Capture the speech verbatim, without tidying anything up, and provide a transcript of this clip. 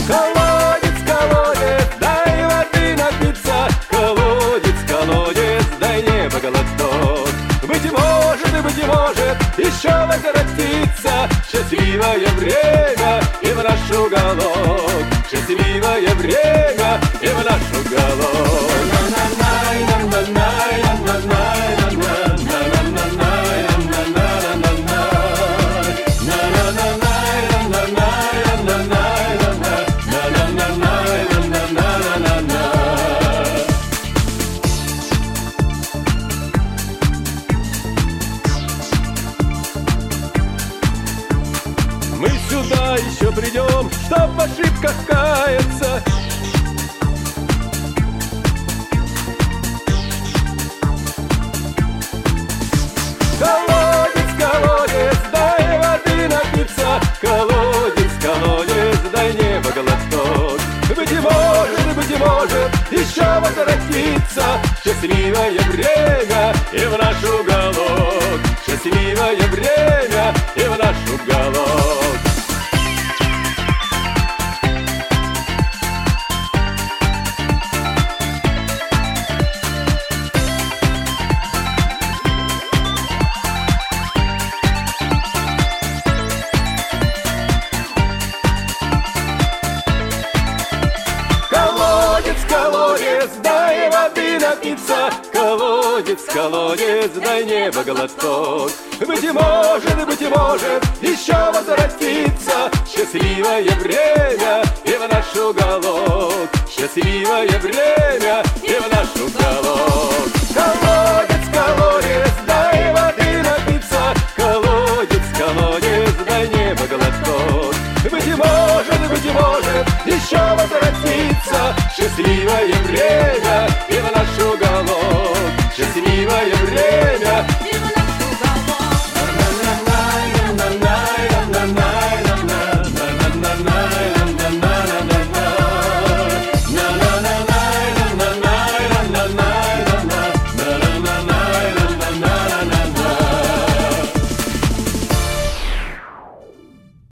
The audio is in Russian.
Колодец, колодец, дай воды напиться. Колодец, колодец, дай небо глоток. Быть может, быть может, еще возвратится счастливое время и в наш уголок. Счастливое время и в наш уголок. Мы сюда еще придем, чтоб в ошибках каяться. Колодец, колодец, дай воды напиться. Колодец, колодец, дай небо глоток. Быть может, быть может, еще возвратится счастливое время и в наш уголок. Счастливое время и в наш уголок. Колодец, дай воды напиться. Колодец, колодец, дай небо глоток. Быть может, быть может, еще возвратится счастливое время и в наш уголок. Счастливое время и в наш уголок. Колодец, колодец, дай воды напиться. Колодец, колодец, дай небо глоток. Быть может, быть может, еще возвратится счастливое время